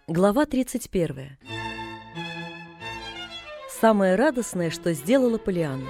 Глава 31. Самое радостное, что сделала Поллианна.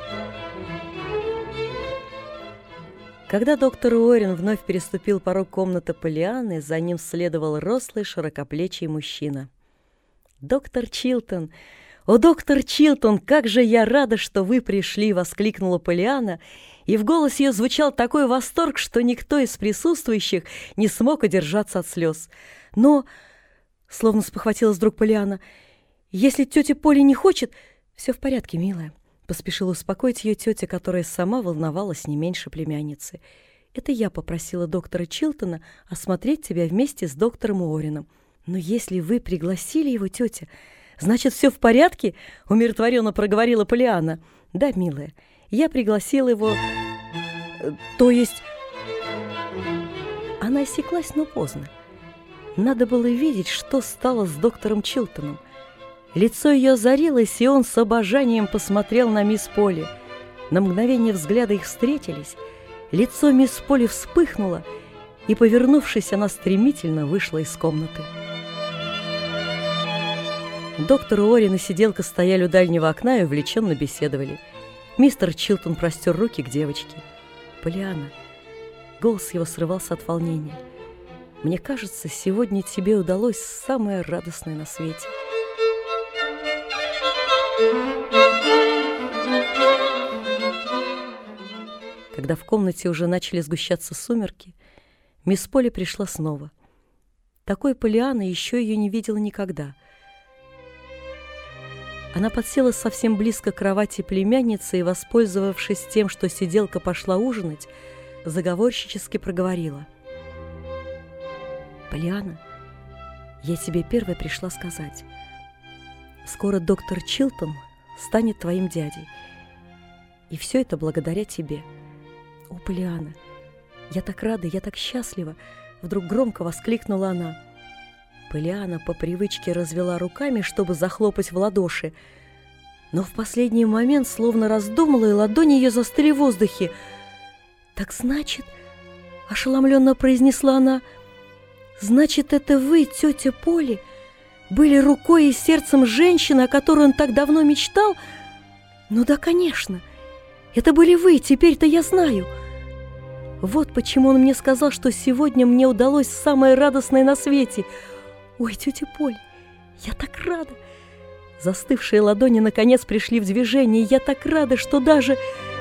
Когда доктор Уоррен вновь переступил порог комнаты Поллианны, за ним следовал рослый, широкоплечий мужчина. «Доктор Чилтон! О, доктор Чилтон, как же я рада, что вы пришли!» — воскликнула Поллианна, и в голосе ее звучал такой восторг, что никто из присутствующих не смог удержаться от слез. «Но...» — словно спохватилась вдруг Поллианна. «Если тетя Поля не хочет...» «Все в порядке, милая», — поспешила успокоить ее тетя, которая сама волновалась не меньше племянницы. «Это я попросила доктора Чилтона осмотреть тебя вместе с доктором Уорреном. Но если вы пригласили его, тетя, значит, все в порядке?» — умиротворенно проговорила Поллианна. «Да, милая, я пригласила его... То есть...» Она осеклась, но поздно. Надо было видеть, что стало с доктором Чилтоном. Лицо ее озарилось, и он с обожанием посмотрел на мисс Полли. На мгновение взгляды их встретились. Лицо мисс Полли вспыхнуло, и, повернувшись, она стремительно вышла из комнаты. Доктор Уоррен и сиделка стояли у дальнего окна и увлеченно беседовали. Мистер Чилтон простер руки к девочке. «Поллианна», голос его срывался от волнения, «мне кажется, сегодня тебе удалось самое радостное на свете». Когда в комнате уже начали сгущаться сумерки, мисс Полли пришла снова. Такой Поллианна еще ее не видела никогда. Она подсела совсем близко к кровати племянницы и, воспользовавшись тем, что сиделка пошла ужинать, заговорщически проговорила: «Поллианна, я тебе первой пришла сказать. Скоро доктор Чилтон станет твоим дядей. И все это благодаря тебе. О, Поллианна, я так рада, я так счастлива!» Вдруг громко воскликнула она. Поллианна по привычке развела руками, чтобы захлопать в ладоши, но в последний момент словно раздумала, и ладони ее застыли в воздухе. «Так значит, — ошеломленно произнесла она, — значит, это вы, тетя Полли, были рукой и сердцем женщины, о которой он так давно мечтал? Ну да, конечно, это были вы, теперь-то я знаю. Вот почему он мне сказал, что сегодня мне удалось самое радостное на свете. Ой, тетя Полли, я так рада!» Застывшие ладони наконец пришли в движение, и я так рада, что даже...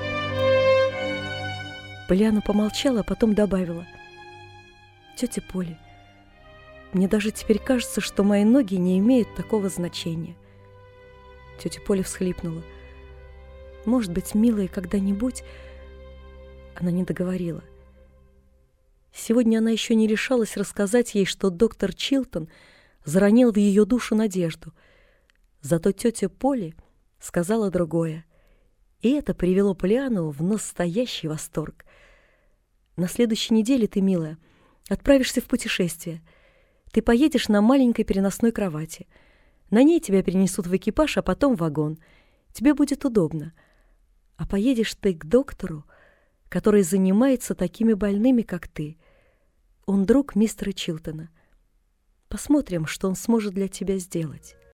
Поллианна помолчала, а потом добавила: «Тетя Полли, мне даже теперь кажется, что мои ноги не имеют такого значения». Тетя Полли всхлипнула. «Может быть, милая, когда-нибудь...» Она не договорила. Сегодня она еще не решалась рассказать ей, что доктор Чилтон заронил в ее душу надежду. Зато тетя Полли сказала другое, и это привело Поллианну в настоящий восторг. «На следующей неделе ты, милая, отправишься в путешествие. Ты поедешь на маленькой переносной кровати. На ней тебя перенесут в экипаж, а потом в вагон. Тебе будет удобно. А поедешь ты к доктору, который занимается такими больными, как ты. Он друг мистера Чилтона. Посмотрим, что он сможет для тебя сделать».